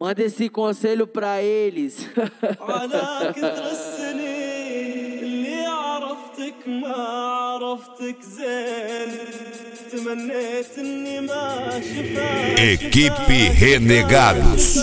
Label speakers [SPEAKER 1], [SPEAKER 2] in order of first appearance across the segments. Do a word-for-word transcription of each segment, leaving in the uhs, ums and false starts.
[SPEAKER 1] Manda esse conselho pra eles.
[SPEAKER 2] على كثر السنين اللي عرفتك ما عرفتك زين تمنيت اني ما شفاك.
[SPEAKER 3] Equipe Renegados.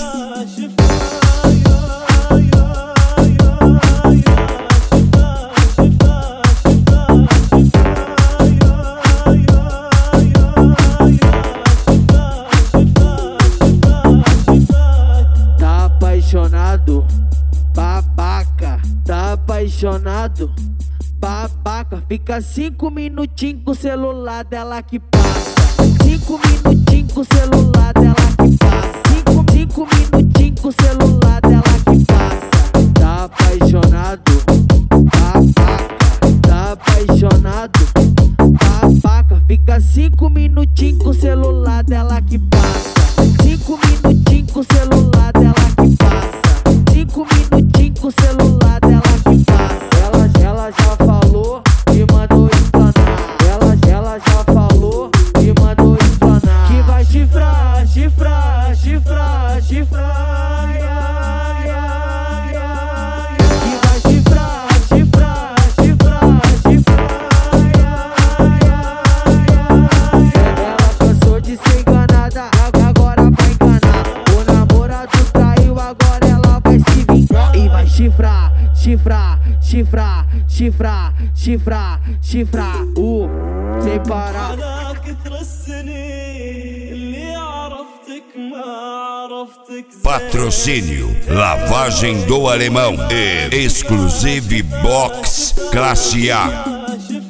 [SPEAKER 1] Tá apaixonado, babaca. Tá apaixonado, babaca. Fica cinco minutinhos com o celular dela que passa. Cinco minutinhos com o celular dela que passa. Cinco, cinco minutinhos com o celular dela que passa. Tá apaixonado, babaca. Tá apaixonado, babaca. Fica cinco minutinhos com o celular dela que passa. Cinco minutinhos com o celular dela que passa. Cinco minutinhos com o celular dela que passa. Ela, ela já falou e mandou explanar. Ela, ela já falou e mandou explanar. Que vai chifrar, chifrar, chifrar, chifrar. Ai, ai, ai, ai. Que vai chifrar, chifrar, chifrar, chifrar. Ai, ai, ai, ai. Ela cansou de ser enganada, agora vai enganar. O namorado traiu, agora ela vai se vingar. E vai chifrar, chifrar, chifrar, chifrar, chifrar, chifrar. Uh, sem parar.
[SPEAKER 2] على كثر السنين اللي عرفتك ما عرفتك زين.
[SPEAKER 3] Patrocínio Lavagem do Alemão e Exclusive Box Classe A.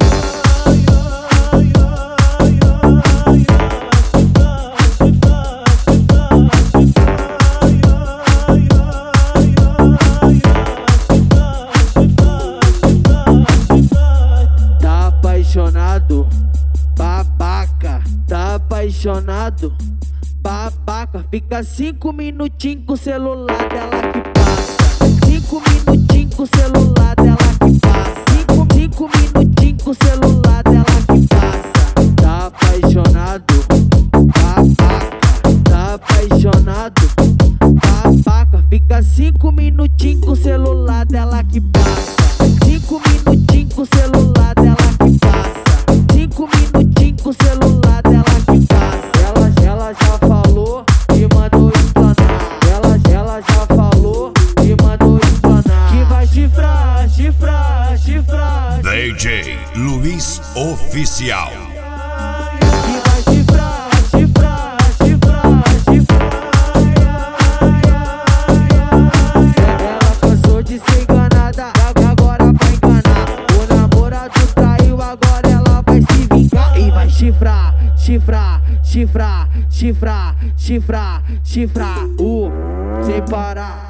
[SPEAKER 1] Tá apaixonado, babaca. Tá apaixonado, babaca. Fica cinco minutinhos com o celular dela que passa. Cinco minutinhos com o celular dela que passa. Cinco, cinco minutinhos com o celular dela que passa. Tá apaixonado, babaca. Tá apaixonado, babaca. Fica cinco minutinhos com o celular dela que passa. Cinco minutinhos com o celular dela que passa. Cinco minutinhos com o celular dela que passa. Ela, ela já falou e mandou explanar. Ela, ela já falou e mandou explanar. Que vai chifrar, chifrar, chifrar.
[SPEAKER 3] D J Luiz Oficial.
[SPEAKER 1] Que vai chifrar, chifrar, chifrar, chifrar. Ela cansou de ser enganada, agora vai enganar. O namorado traiu, agora ela vai se vingar. E vai chifrar, chifrar, chifrar, chifrar, chifrar, chifrar. Uh, sem parar.